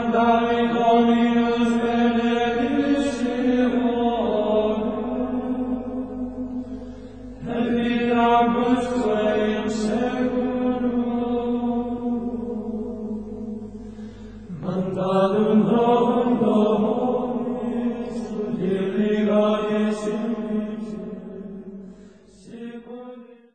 David Dominus benedicere, et vita usque in seculum. Mandatum Domum